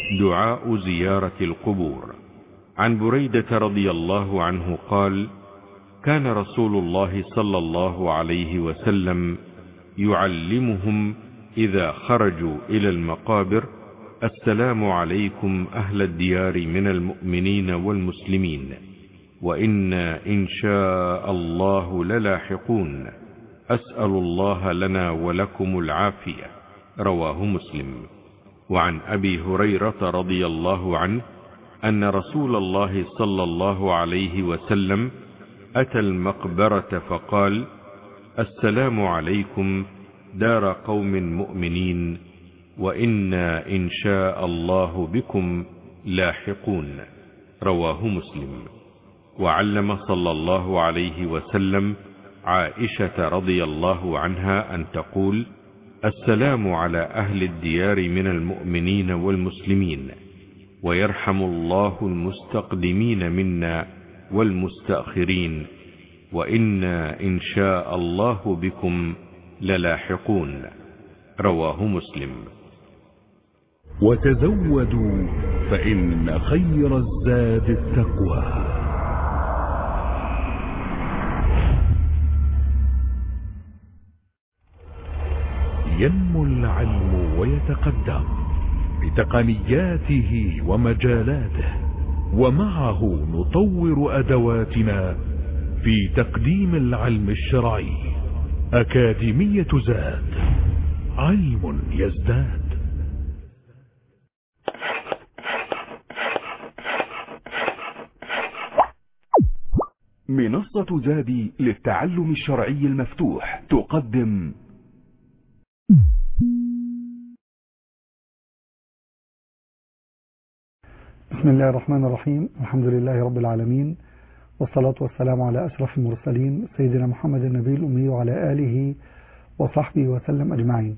دعاء زيارة القبور. عن بريدة رضي الله عنه قال: كان رسول الله صلى الله عليه وسلم يعلمهم إذا خرجوا إلى المقابر: السلام عليكم أهل الديار من المؤمنين والمسلمين، وإنا إن شاء الله للاحقون، أسأل الله لنا ولكم العافية. رواه مسلم. وعن أبي هريرة رضي الله عنه أن رسول الله صلى الله عليه وسلم أتى المقبرة فقال: السلام عليكم دار قوم مؤمنين، وإنا إن شاء الله بكم لاحقون. رواه مسلم. وعلم صلى الله عليه وسلم عائشة رضي الله عنها أن تقول: السلام على أهل الديار من المؤمنين والمسلمين، ويرحم الله المستقدمين منا والمستأخرين، وإنا إن شاء الله بكم للاحقون. رواه مسلم. وتزودوا فإن خير الزاد التقوى. ينمو العلم ويتقدم بتقنياته ومجالاته، ومعه نطور أدواتنا في تقديم العلم الشرعي. أكاديمية زاد، علم يزداد. منصة زاد للتعلم الشرعي المفتوح تقدم بسم الله الرحمن الرحيم. الحمد لله رب العالمين، والصلاة والسلام على أشرف المرسلين سيدنا محمد النبي الأمي وعلى آله وصحبه وسلم أجمعين.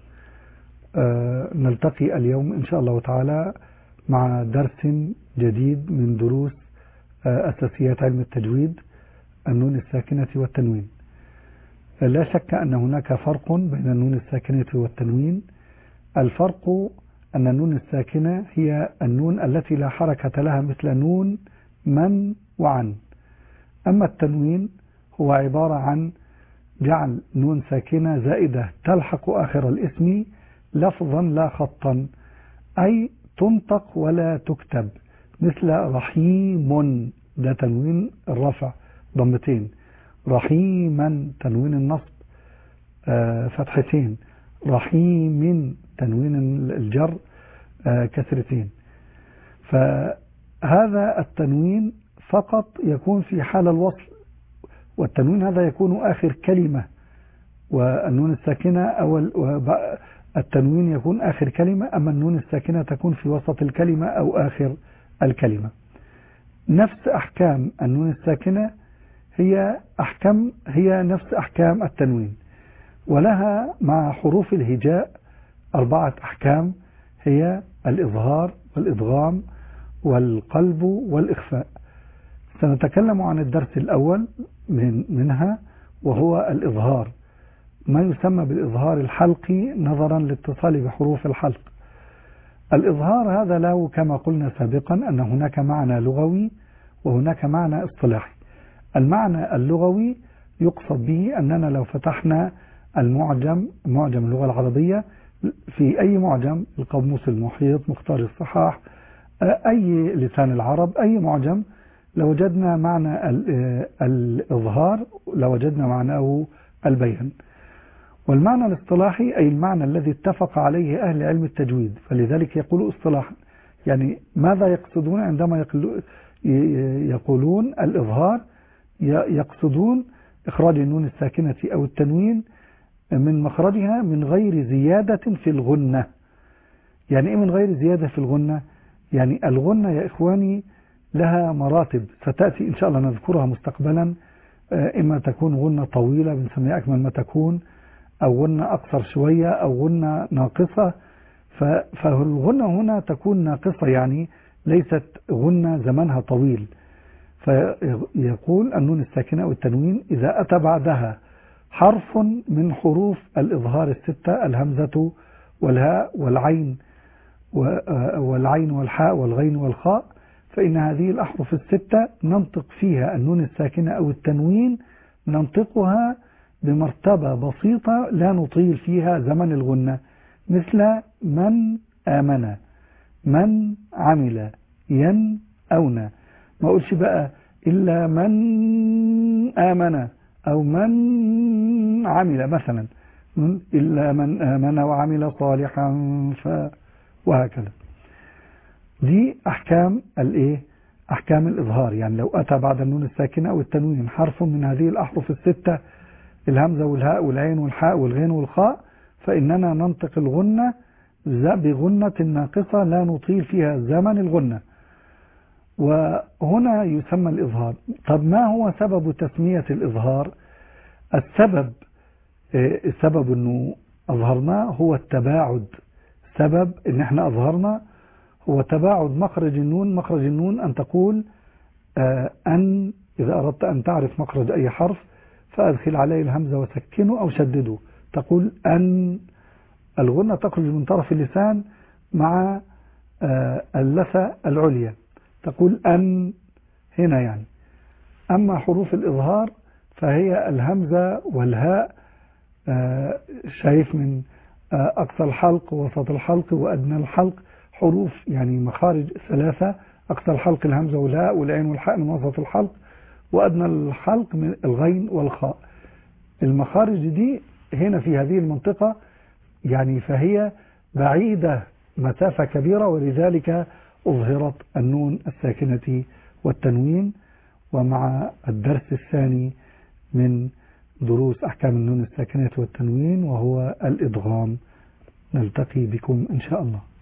نلتقي اليوم إن شاء الله تعالى مع درس جديد من دروس أساسيات علم التجويد، النون الساكنة والتنوين. لا شك أن هناك فرق بين النون الساكنة والتنوين. الفرق أن النون الساكنة هي النون التي لا حركة لها مثل نون من وعن، أما التنوين هو عبارة عن جعل نون ساكنة زائدة تلحق آخر الاسم لفظا لا خطا، أي تنطق ولا تكتب، مثل رحيم، ده تنوين الرفع ضمتين، رحيما تنوين النصب فتحتين، رحيم تنوين الجر كسرتين. فهذا التنوين فقط يكون في حال الوصل، والتنوين هذا يكون آخر كلمة، والنون الساكنة أو التنوين يكون آخر كلمة، أما النون الساكنة تكون في وسط الكلمة أو آخر الكلمة. نفس أحكام النون الساكنة هي نفس أحكام التنوين، ولها مع حروف الهجاء 4 أحكام، هي الإظهار والإدغام والقلب والإخفاء. سنتكلم عن الدرس الأول منها، وهو الإظهار، ما يسمى بالإظهار الحلقي نظرا لاتصال بحروف الحلق. الإظهار هذا له كما قلنا سابقا أن هناك معنى لغوي وهناك معنى اصطلاحي. المعنى اللغوي يقصد به أننا لو فتحنا معجم اللغة العربية، في أي معجم، القاموس المحيط، مختار الصحاح، أي لسان العرب، أي معجم، لوجدنا معنى الإظهار لوجدنا معناه البيان. والمعنى الاصطلاحي أي المعنى الذي اتفق عليه أهل علم التجويد، فلذلك يقولوا اصطلاحا. يعني ماذا يقصدون عندما يقولون الإظهار؟ يقصدون إخراج النون الساكنة أو التنوين من مخرجها من غير زيادة في الغنة. يعني إيه من غير زيادة في الغنة؟ يعني الغنة يا إخواني لها مراتب ستأتي إن شاء الله نذكرها مستقبلا، إما تكون غنة طويلة بنسميها أكمل ما تكون، أو غنة أقصر شوية، أو غنة ناقصة. فالغنة هنا تكون ناقصة، يعني ليست غنة زمنها طويل. فيقول النون الساكنة والتنوين إذا أتى بعدها حرف من حروف الإظهار 6، الهمزة والهاء والعين والعين والحاء والغين والخاء، فإن هذه الأحرف الستة ننطق فيها النون الساكنة أو التنوين، ننطقها بمرتبة بسيطة لا نطيل فيها زمن الغنة، مثل من آمن، من عمل، ين أونا. ما أقولش بقى إلا من آمن أو من عمل مثلا، إلا من آمن وعمل صالحا وهكذا. دي أحكام الإيه؟ أحكام الإظهار. يعني لو أتى بعد النون الساكنة أو التنوين حرف من هذه الأحرف الستة، الهمزة والهاء والعين والحاء والغين والخاء، فإننا ننطق الغنة بغنة ناقصة لا نطيل فيها زمن الغنة، وهنا يسمى الإظهار. طب ما هو سبب تسمية الإظهار؟ السبب أنه أظهرناه هو التباعد. سبب أن احنا أظهرنا هو تباعد مخرج النون. مخرج النون أن تقول أن، إذا أردت أن تعرف مخرج أي حرف فأدخل عليه الهمزة وسكنه أو شدده، تقول أن. الغنة تخرج من طرف اللسان مع اللثة العليا، تقول أن هنا يعني. أما حروف الإظهار فهي الهمزة والهاء، شايف من أقصى الحلق ووسط الحلق وأدنى الحلق، حروف يعني مخارج ثلاثة. أقصى الحلق الهمزة والهاء والعين والحاء من وسط الحلق، وأدنى الحلق من الغين والخاء. المخارج دي هنا في هذه المنطقة يعني، فهي بعيدة مسافة كبيرة، ولذلك أظهرت النون الساكنة والتنوين. ومع الدرس الثاني من دروس أحكام النون الساكنة والتنوين وهو الإدغام، نلتقي بكم إن شاء الله.